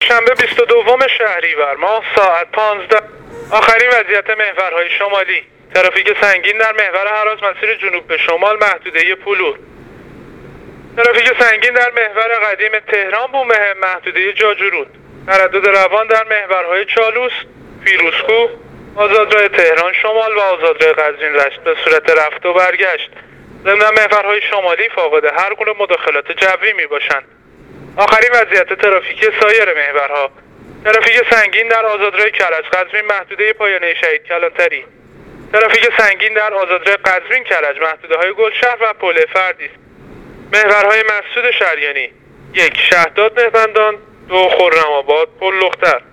دوشنبه 22 شهریور ماه ساعت 15. آخرین وضعیت محورهای شمالی. ترافیک سنگین در محور هراز مسیر جنوب به شمال محدوده پولور. ترافیک سنگین در محور قدیم تهران بومه محدوده جاجورود. تردد روان در محورهای چالوس، فیروزکوه، آزادراه تهران شمال و آزادراه قزوین رشت به صورت رفت و برگشت. ضمن محورهای شمالی فاقد هر گونه مداخلات جوی می باشند. آخرین وضعیت ترافیکی سایر محورها. ترافیک سنگین در آزادراه کرج قزوین محدوده پایانه شهید کلانتری. ترافیک سنگین در آزادراه قزوین کرج محدوده‌های گلشهر و پل فردیس. محورهای مسعود شریانی: 1 شهداد مهربندان، 2 خرم‌آباد پل لختر.